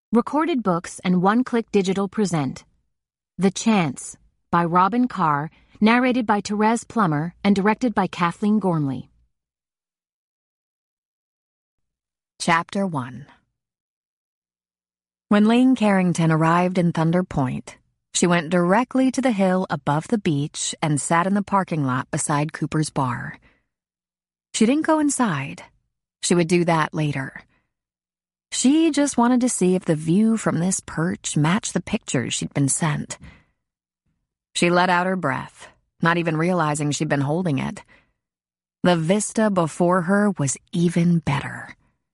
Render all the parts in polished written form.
Recorded Books and One Click Digital present The Chance by Robin Carr, narrated by Therese Plummer and directed by Kathleen Gormley. Chapter 1. When Lane Carrington arrived in Thunder Point, she went directly to the hill above the beach and sat in the parking lot beside Cooper's bar. She didn't go inside. She would do that later. She just wanted to see if the view from this perch matched the pictures she'd been sent. She let out her breath, not even realizing she'd been holding it. The vista before her was even better.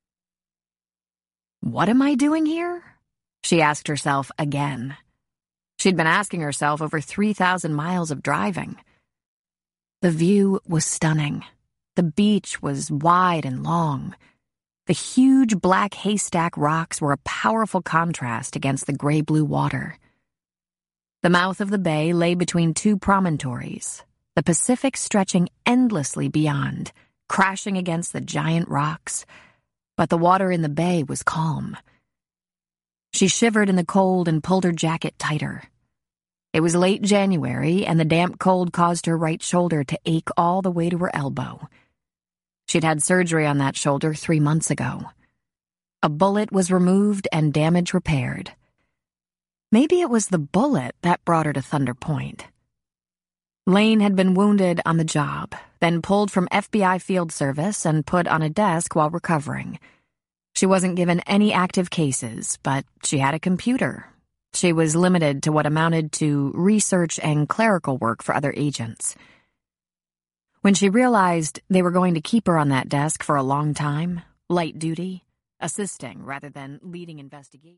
What am I doing here? She asked herself again. She'd been asking herself over 3,000 miles of driving. The view was stunning. The beach was wide and long. The huge black haystack rocks were a powerful contrast against the gray-blue water. The mouth of the bay lay between two promontories, the Pacific stretching endlessly beyond, crashing against the giant rocks, but the water in the bay was calm. She shivered in the cold and pulled her jacket tighter. It was late January, and the damp cold caused her right shoulder to ache all the way to her elbow. She'd had surgery on that shoulder 3 months ago. A bullet was removed and damage repaired. Maybe it was the bullet that brought her to Thunder Point. Lane had been wounded on the job, then pulled from FBI field service and put on a desk while recovering. She wasn't given any active cases, but she had a computer. She was limited to what amounted to research and clerical work for other agents. When she realized they were going to keep her on that desk for a long time, light duty, assisting rather than leading investigations.